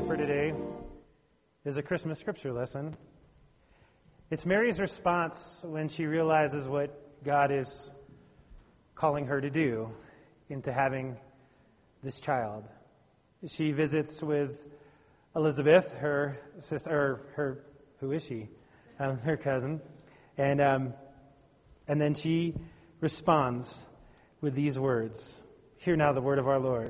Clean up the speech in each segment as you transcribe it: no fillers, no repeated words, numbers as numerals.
for today is a Christmas scripture lesson. It's Mary's response when she realizes what God is calling her to do into having this child. She visits with Elizabeth, her sister, or who is she? Her cousin. And then she responds with these words. Hear now the word of our Lord.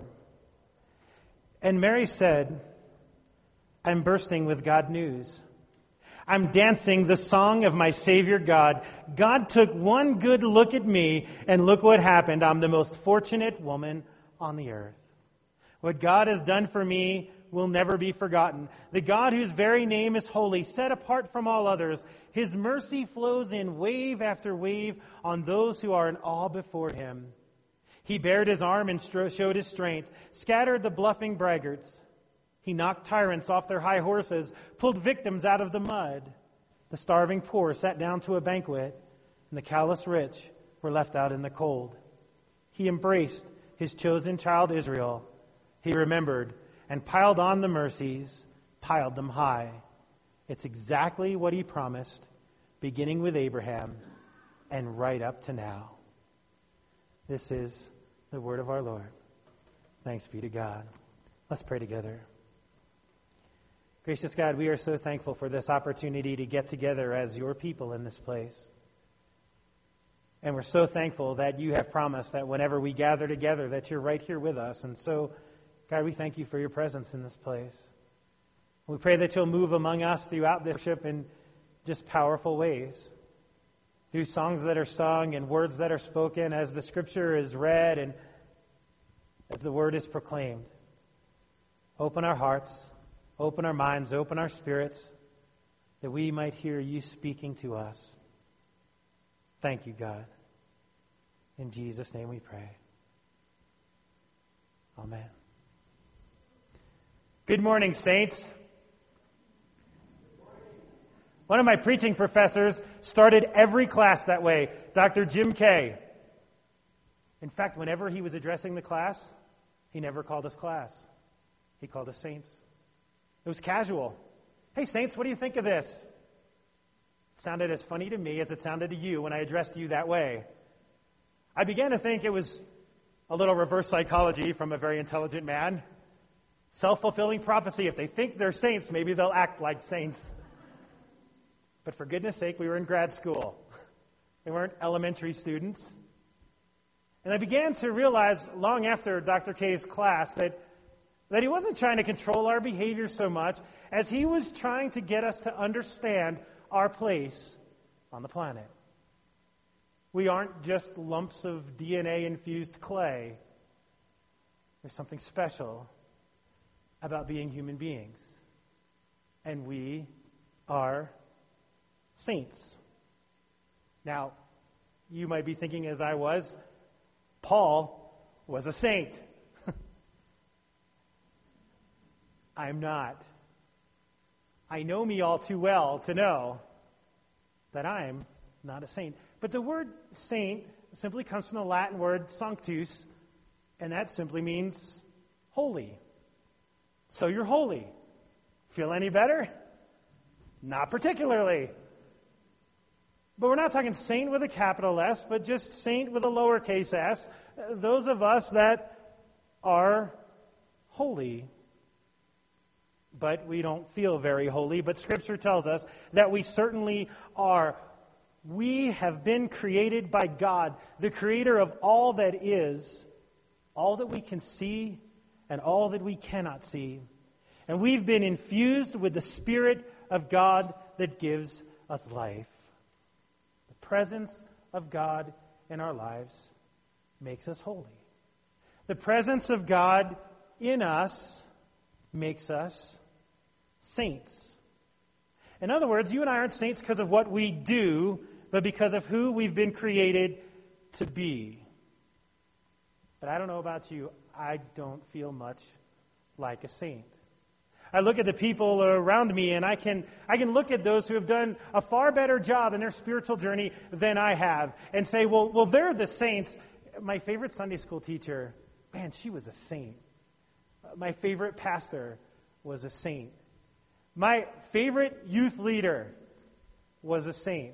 And Mary said, I'm bursting with God news. I'm dancing the song of my Savior God. God took one good look at me, and look what happened. I'm the most fortunate woman on the earth. What God has done for me will never be forgotten. The God whose very name is holy, set apart from all others. His mercy flows in wave after wave on those who are in awe before Him. He bared His arm and showed His strength, scattered the bluffing braggarts. He knocked tyrants off their high horses, pulled victims out of the mud. The starving poor sat down to a banquet, and the callous rich were left out in the cold. He embraced His chosen child Israel. He remembered and piled on the mercies, piled them high. It's exactly what He promised, beginning with Abraham and right up to now. This is the word of our Lord. Thanks be to God. Let's pray together. Gracious God, we are so thankful for this opportunity to get together as your people in this place. And we're so thankful that you have promised that whenever we gather together, that you're right here with us. And so, God, we thank you for your presence in this place. We pray that you'll move among us throughout this worship in just powerful ways. Through songs that are sung and words that are spoken, as the scripture is read and as the word is proclaimed. Open our hearts, open our minds, open our spirits, that we might hear you speaking to us. Thank you, God. In Jesus' name we pray. Amen. Good morning, saints. One of my preaching professors started every class that way, Dr. Jim Kay. In fact, whenever he was addressing the class, he never called us class. He called us saints. It was casual. Hey, saints, what do you think of this? It sounded as funny to me as it sounded to you when I addressed you that way. I began to think it was a little reverse psychology from a very intelligent man. Self-fulfilling prophecy. If they think they're saints, maybe they'll act like saints. But for goodness sake, we were in grad school. We weren't elementary students. And I began to realize long after Dr. K's class that he wasn't trying to control our behavior so much as he was trying to get us to understand our place on the planet. We aren't just lumps of DNA-infused clay. There's something special about being human beings. And we are saints. Now, you might be thinking, as I was, Paul was a saint. I'm not. I know me all too well to know that I'm not a saint. But the word saint simply comes from the Latin word sanctus, and that simply means holy. So you're holy. Feel any better? Not particularly. But we're not talking saint with a capital S, but just saint with a lowercase s. Those of us that are holy. But we don't feel very holy. But Scripture tells us that we certainly are. We have been created by God, the creator of all that is, all that we can see and all that we cannot see. And we've been infused with the Spirit of God that gives us life. The presence of God in our lives makes us holy. The presence of God in us makes us saints. In other words, you and I aren't saints because of what we do, but because of who we've been created to be. But I don't know about you, I don't feel much like a saint. I look at the people around me, and I can look at those who have done a far better job in their spiritual journey than I have, and say, well, they're the saints. My favorite Sunday school teacher, man, she was a saint. My favorite pastor was a saint. My favorite youth leader was a saint.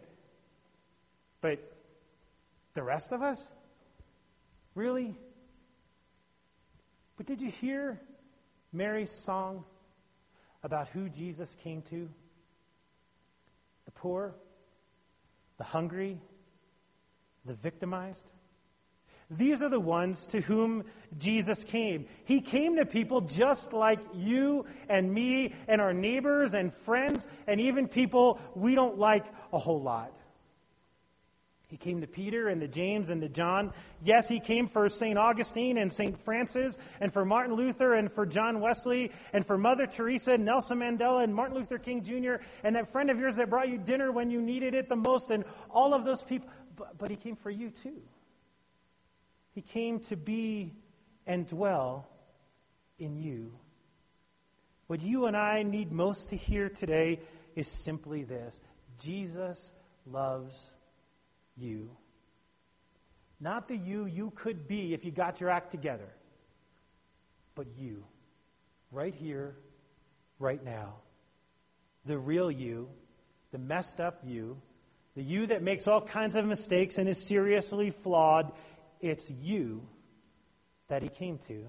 But the rest of us? Really? But did you hear Mary's song about who Jesus came to? The poor, the hungry, the victimized. These are the ones to whom Jesus came. He came to people just like you and me and our neighbors and friends and even people we don't like a whole lot. He came to Peter and to James and to John. Yes, he came for St. Augustine and St. Francis and for Martin Luther and for John Wesley and for Mother Teresa and Nelson Mandela and Martin Luther King Jr. and that friend of yours that brought you dinner when you needed it the most and all of those people. But he came for you too. He came to be and dwell in you. What you and I need most to hear today is simply this: Jesus loves you. Not the you could be if you got your act together, but you, right here, right now. The real you, the messed up you, the you that makes all kinds of mistakes and is seriously flawed. It's you that he came to.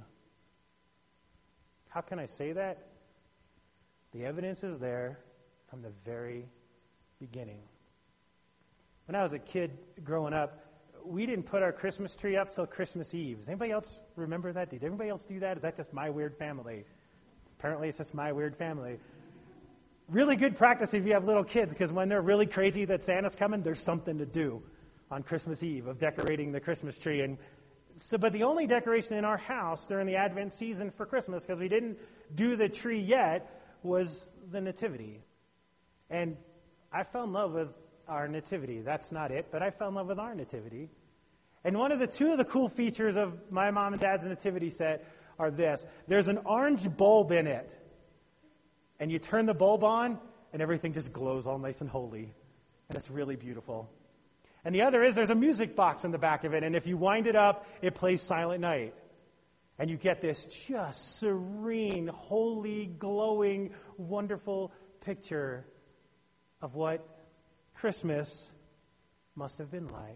How can I say that? The evidence is there from the very beginning. When I was a kid growing up, we didn't put our Christmas tree up till Christmas Eve. Does anybody else remember that? Did everybody else do that? Is that just my weird family? Apparently it's just my weird family. Really good practice if you have little kids, because when they're really crazy that Santa's coming, there's something to do on Christmas Eve of decorating the Christmas tree. And so, but the only decoration in our house during the Advent season for Christmas, because we didn't do the tree yet, was the Nativity. And I fell in love with our Nativity. That's not it, but I fell in love with our Nativity. And two of the cool features of my mom and dad's Nativity set are this. There's an orange bulb in it. And you turn the bulb on, and everything just glows all nice and holy. And it's really beautiful. And the other is there's a music box in the back of it, and if you wind it up, it plays Silent Night. And you get this just serene, holy, glowing, wonderful picture of what Christmas must have been like.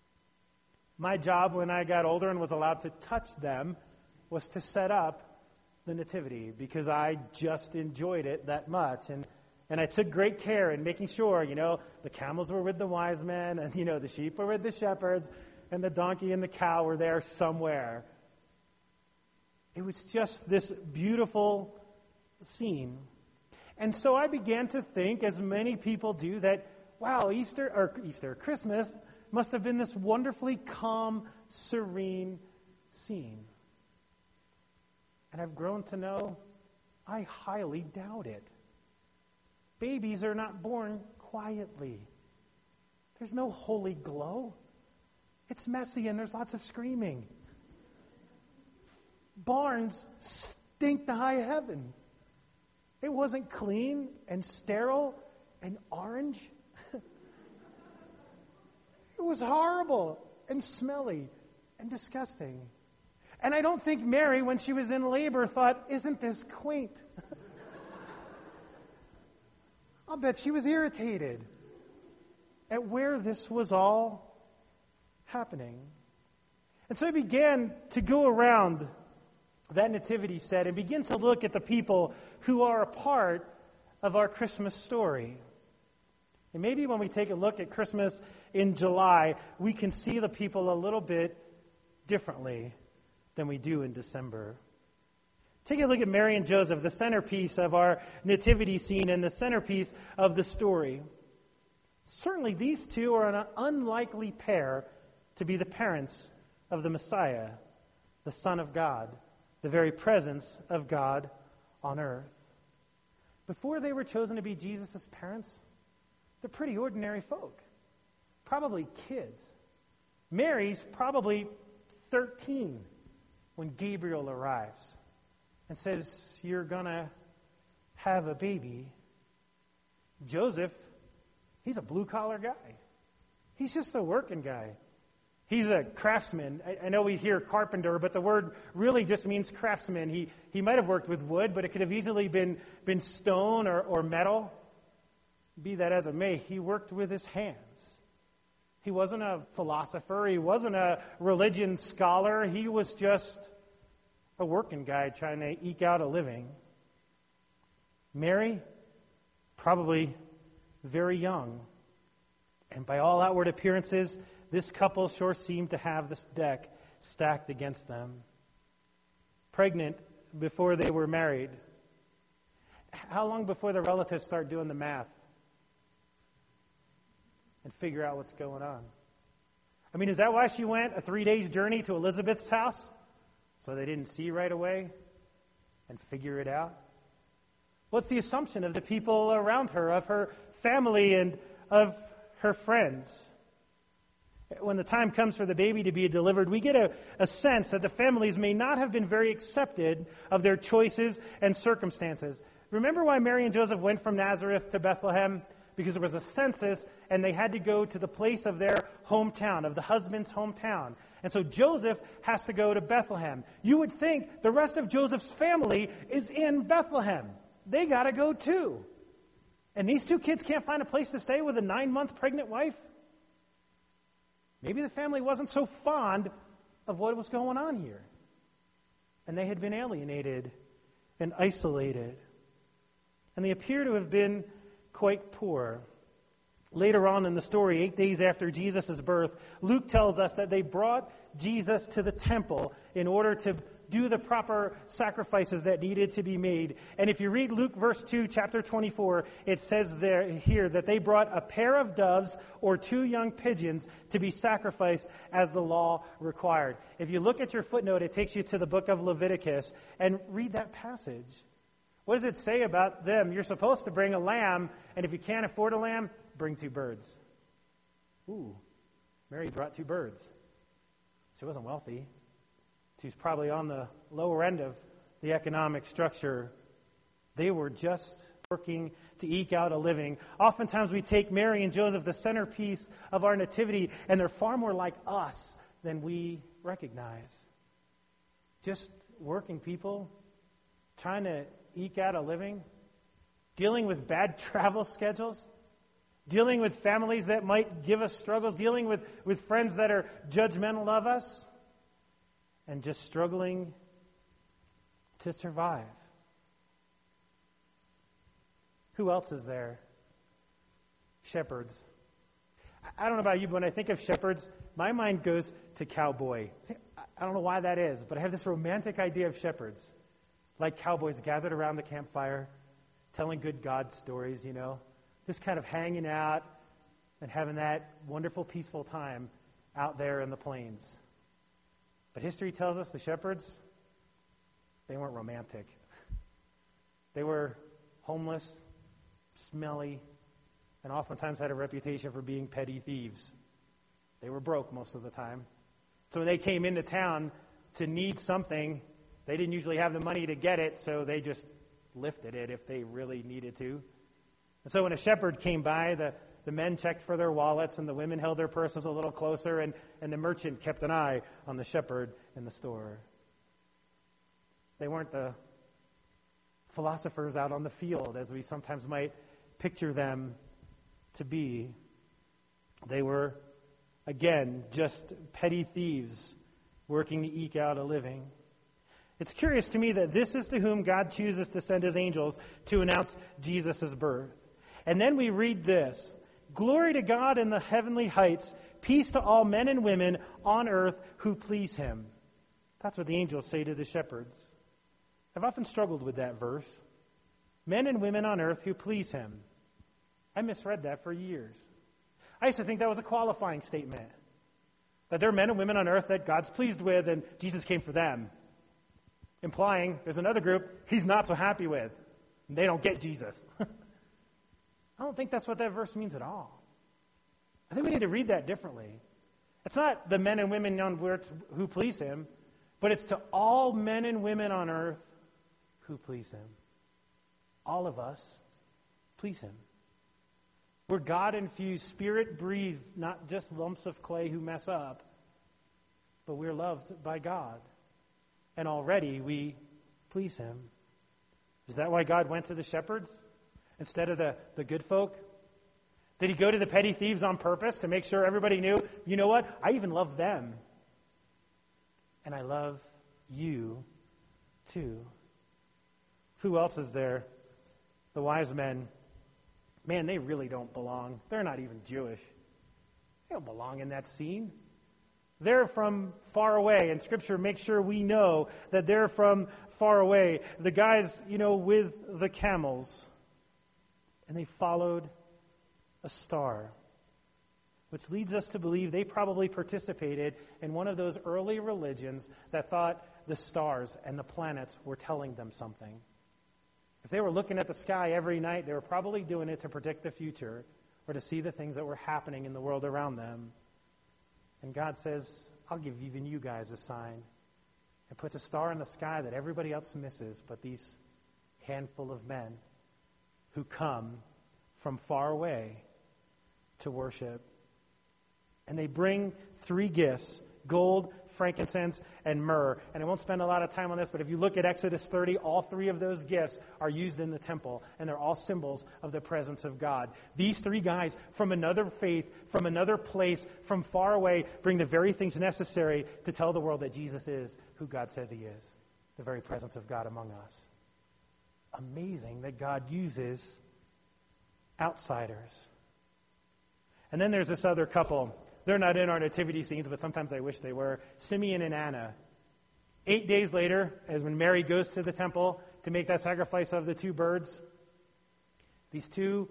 My job when I got older and was allowed to touch them was to set up the Nativity, because I just enjoyed it that much. And I took great care in making sure, the camels were with the wise men, and, the sheep were with the shepherds, and the donkey and the cow were there somewhere. It was just this beautiful scene. And so I began to think, as many people do, that, wow, Christmas must have been this wonderfully calm, serene scene. And I've grown to know I highly doubt it. Babies are not born quietly. There's no holy glow. It's messy and there's lots of screaming. Barns stink to high heaven. It wasn't clean and sterile and orange. It was horrible and smelly and disgusting. And I don't think Mary, when she was in labor, thought, isn't this quaint? I'll bet she was irritated at where this was all happening. And so I began to go around that nativity set and begin to look at the people who are a part of our Christmas story. And maybe when we take a look at Christmas in July, we can see the people a little bit differently than we do in December. Take a look at Mary and Joseph, the centerpiece of our nativity scene and the centerpiece of the story. Certainly these two are an unlikely pair to be the parents of the Messiah, the Son of God, the very presence of God on earth. Before they were chosen to be Jesus' parents, they're pretty ordinary folk, probably kids. Mary's probably 13 when Gabriel arrives and says, you're going to have a baby. Joseph, he's a blue-collar guy. He's just a working guy. He's a craftsman. I know we hear carpenter, but the word really just means craftsman. He might have worked with wood, but it could have easily been stone or metal. Be that as it may, he worked with his hands. He wasn't a philosopher. He wasn't a religion scholar. He was just a working guy trying to eke out a living. Mary, probably very young. And by all outward appearances, this couple sure seemed to have this deck stacked against them. Pregnant before they were married. How long before the relatives start doing the math and figure out what's going on? I mean, is that why she went a 3-day journey to Elizabeth's house? So they didn't see right away and figure it out? What's the assumption of the people around her, of her family and of her friends? When the time comes for the baby to be delivered, we get a sense that the families may not have been very accepted of their choices and circumstances. Remember why Mary and Joseph went from Nazareth to Bethlehem? Because there was a census and they had to go to the place of their hometown, of the husband's hometown. And so Joseph has to go to Bethlehem. You would think the rest of Joseph's family is in Bethlehem. They got to go too. And these two kids can't find a place to stay with a 9-month pregnant wife? Maybe the family wasn't so fond of what was going on here. And they had been alienated and isolated. And they appear to have been quite poor. Later on in the story, 8 days after Jesus' birth, Luke tells us that they brought Jesus to the temple in order to do the proper sacrifices that needed to be made. And if you read Luke verse 2, chapter 24, it says here that they brought a pair of doves or 2 young pigeons to be sacrificed as the law required. If you look at your footnote, it takes you to the book of Leviticus and read that passage. What does it say about them? You're supposed to bring a lamb, and if you can't afford a lamb, bring 2 birds. Ooh, Mary brought 2 birds. She wasn't wealthy. She's probably on the lower end of the economic structure. They were just working to eke out a living. Oftentimes we take Mary and Joseph, the centerpiece of our nativity, and they're far more like us than we recognize. Just working people, trying to eke out a living, dealing with bad travel schedules, dealing with families that might give us struggles, dealing with friends that are judgmental of us, and just struggling to survive. Who else is there? Shepherds. I don't know about you, but when I think of shepherds, my mind goes to cowboy. I don't know why that is, but I have this romantic idea of shepherds. Like cowboys gathered around the campfire, telling good God stories, just kind of hanging out and having that wonderful, peaceful time out there in the plains. But history tells us the shepherds, they weren't romantic. They were homeless, smelly, and oftentimes had a reputation for being petty thieves. They were broke most of the time. So when they came into town to need something, they didn't usually have the money to get it, so they just lifted it if they really needed to. And so when a shepherd came by, the men checked for their wallets, and the women held their purses a little closer, and the merchant kept an eye on the shepherd in the store. They weren't the philosophers out on the field, as we sometimes might picture them to be. They were, again, just petty thieves working to eke out a living. It's curious to me that this is to whom God chooses to send his angels to announce Jesus' birth. And then we read this: "Glory to God in the heavenly heights, peace to all men and women on earth who please him." That's what the angels say to the shepherds. I've often struggled with that verse. Men and women on earth who please him. I misread that for years. I used to think that was a qualifying statement. That there are men and women on earth that God's pleased with, and Jesus came for them. Implying there's another group he's not so happy with, and they don't get Jesus. I don't think that's what that verse means at all. I think we need to read that differently. It's not the men and women on earth who please him, but it's to all men and women on earth who please him. All of us please him. We're God-infused, Spirit-breathed, not just lumps of clay who mess up, but we're loved by God. And already we please him. Is that why God went to the shepherds instead of the good folk? Did he go to the petty thieves on purpose to make sure everybody knew, you know what? I even love them. And I love you too. Who else is there? The wise men. Man, they really don't belong. They're not even Jewish. They don't belong in that scene. They're from far away, and Scripture makes sure we know that they're from far away. The guys, with the camels, and they followed a star, which leads us to believe they probably participated in one of those early religions that thought the stars and the planets were telling them something. If they were looking at the sky every night, they were probably doing it to predict the future or to see the things that were happening in the world around them. And God says, I'll give even you guys a sign, and puts a star in the sky that everybody else misses but these handful of men who come from far away to worship. And they bring 3 gifts: gold, frankincense, and myrrh. And I won't spend a lot of time on this, but if you look at Exodus 30, all 3 of those gifts are used in the temple, and they're all symbols of the presence of God. These 3 guys from another faith, from another place, from far away, bring the very things necessary to tell the world that Jesus is who God says he is, the very presence of God among us. Amazing that God uses outsiders. And then there's this other couple. They're not in our nativity scenes, but sometimes I wish they were. Simeon and Anna. 8 days later, as when Mary goes to the temple to make that sacrifice of the 2 birds, these 2,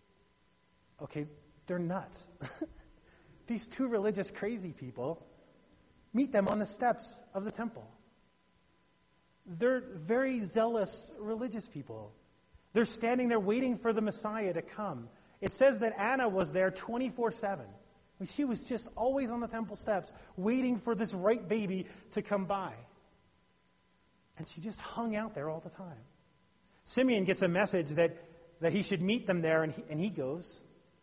they're nuts. These 2 religious crazy people meet them on the steps of the temple. They're very zealous religious people. They're standing there waiting for the Messiah to come. It says that Anna was there 24/7. She was just always on the temple steps, waiting for this right baby to come by. And she just hung out there all the time. Simeon gets a message that he should meet them there, and he goes,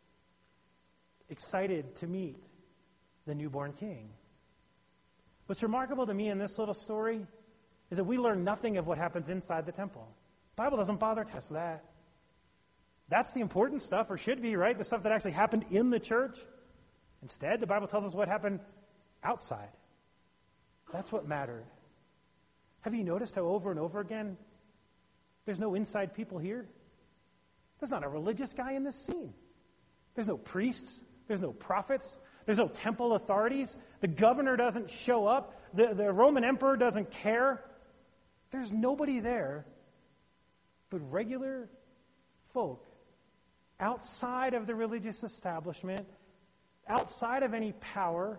excited to meet the newborn king. What's remarkable to me in this little story is that we learn nothing of what happens inside the temple. The Bible doesn't bother to test that. That's the important stuff, or should be, right? The stuff that actually happened in the church. Instead, the Bible tells us what happened outside. That's what mattered. Have you noticed how over and over again, there's no inside people here? There's not a religious guy in this scene. There's no priests. There's no prophets. There's no temple authorities. The governor doesn't show up. The Roman emperor doesn't care. There's nobody there but regular folk outside of the religious establishment, outside of any power,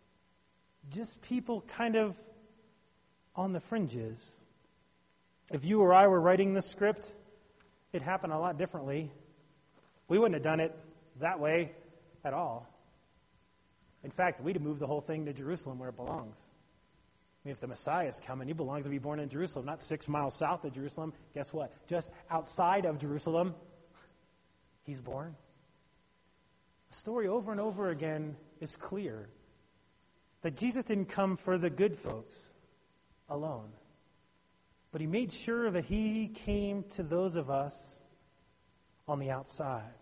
just people kind of on the fringes. If you or I were writing this script, it'd happen a lot differently. We wouldn't have done it that way at all. In fact, we'd have moved the whole thing to Jerusalem where it belongs. I mean, if the Messiah is coming, he belongs to be born in Jerusalem, not 6 miles south of Jerusalem. Guess what? Just outside of Jerusalem, he's born. The story over and over again is clear that Jesus didn't come for the good folks alone, but he made sure that he came to those of us on the outside.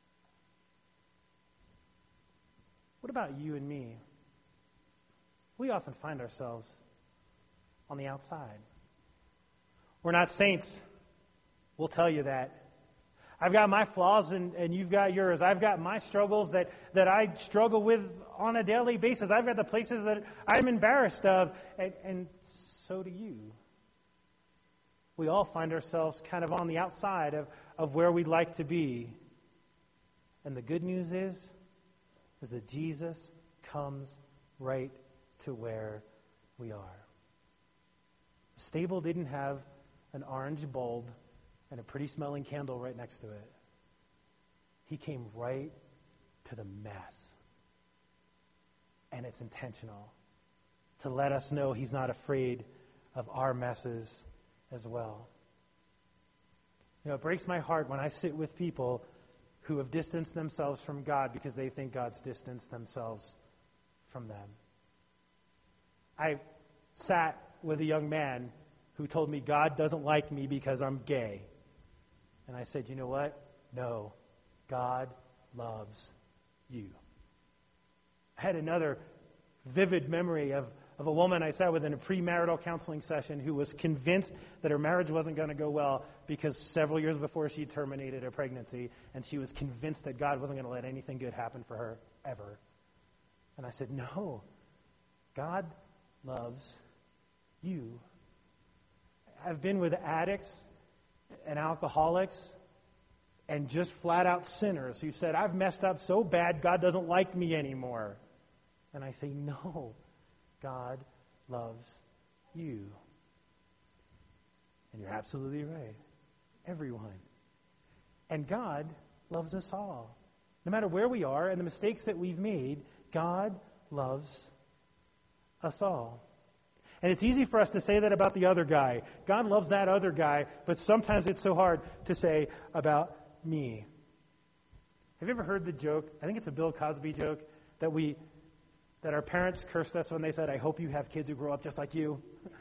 What about you and me? We often find ourselves on the outside. We're not saints. We'll tell you that. I've got my flaws and you've got yours. I've got my struggles that I struggle with on a daily basis. I've got the places that I'm embarrassed of, and so do you. We all find ourselves kind of on the outside of where we'd like to be. And the good news is that Jesus comes right to where we are. The stable didn't have an orange bulb and a pretty smelling candle right next to it. He came right to the mess. And it's intentional to let us know he's not afraid of our messes as well. You know, it breaks my heart when I sit with people who have distanced themselves from God because they think God's distanced themselves from them. I sat with a young man who told me God doesn't like me because I'm gay. And I said, you know what? No, God loves you. I had another vivid memory of a woman I sat with in a premarital counseling session who was convinced that her marriage wasn't going to go well because several years before she terminated a pregnancy, and she was convinced that God wasn't going to let anything good happen for her ever. And I said, no, God loves you. I've been with addicts and alcoholics and just flat-out sinners who said, I've messed up so bad, God doesn't like me anymore. And I say, no, God loves you. And you're absolutely right. Everyone. And God loves us all. No matter where we are and the mistakes that we've made, God loves us all. And it's easy for us to say that about the other guy. God loves that other guy, but sometimes it's so hard to say about me. Have you ever heard the joke? I think it's a Bill Cosby joke that our parents cursed us when they said, I hope you have kids who grow up just like you.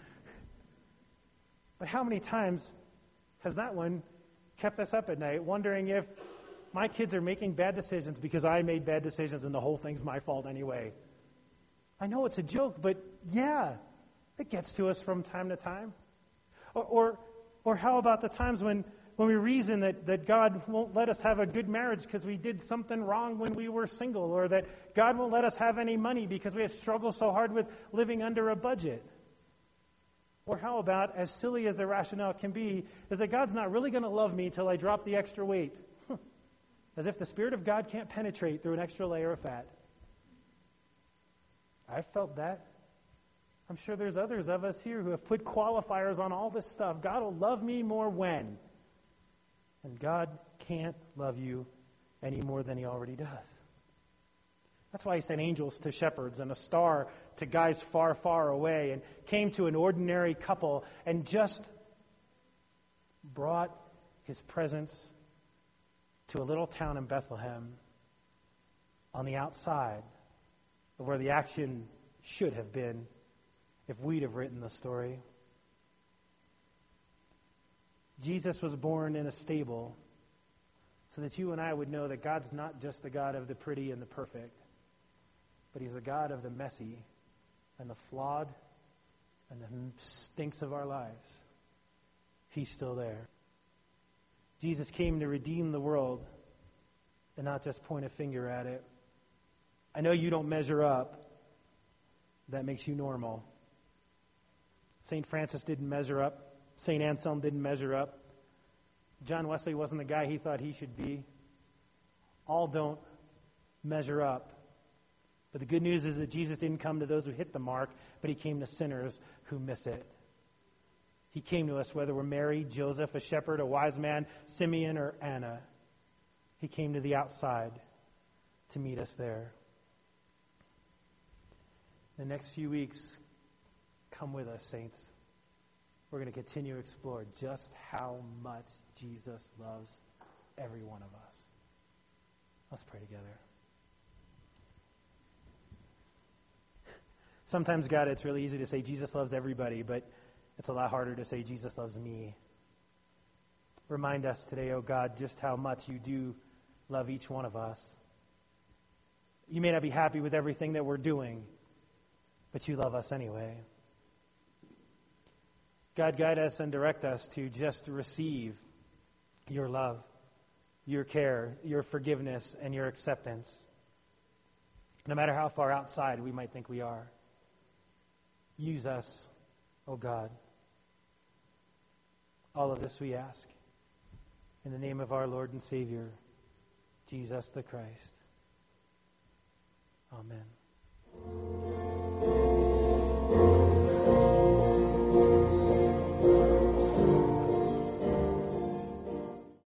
But how many times has that one kept us up at night wondering if my kids are making bad decisions because I made bad decisions and the whole thing's my fault anyway? I know it's a joke, but yeah, it gets to us from time to time. Or how about the times when we reason that God won't let us have a good marriage because we did something wrong when we were single, or that God won't let us have any money because we have struggled so hard with living under a budget? Or how about, as silly as the rationale can be, is that God's not really going to love me till I drop the extra weight. As if the Spirit of God can't penetrate through an extra layer of fat. I've felt that. I'm sure there's others of us here who have put qualifiers on all this stuff. God will love me more when. And God can't love you any more than he already does. That's why he sent angels to shepherds and a star to guys far, far away, and came to an ordinary couple and just brought his presence to a little town in Bethlehem on the outside of where the action should have been if we'd have written the story. Jesus was born in a stable so that you and I would know that God's not just the God of the pretty and the perfect, but he's the God of the messy and the flawed and the stinks of our lives. He's still there. Jesus came to redeem the world and not just point a finger at it. I know you don't measure up. That makes you normal. St. Francis didn't measure up. St. Anselm didn't measure up. John Wesley wasn't the guy he thought he should be. All don't measure up. But the good news is that Jesus didn't come to those who hit the mark, but he came to sinners who miss it. He came to us whether we're Mary, Joseph, a shepherd, a wise man, Simeon, or Anna. He came to the outside to meet us there. The next few weeks, come with us, saints. We're going to continue to explore just how much Jesus loves every one of us. Let's pray together. Sometimes, God, it's really easy to say Jesus loves everybody, but it's a lot harder to say Jesus loves me. Remind us today, oh God, just how much you do love each one of us. You may not be happy with everything that we're doing, but you love us anyway. God, guide us and direct us to just receive your love, your care, your forgiveness, and your acceptance, no matter how far outside we might think we are. Use us, oh God. All of this we ask in the name of our Lord and Savior, Jesus the Christ. Amen.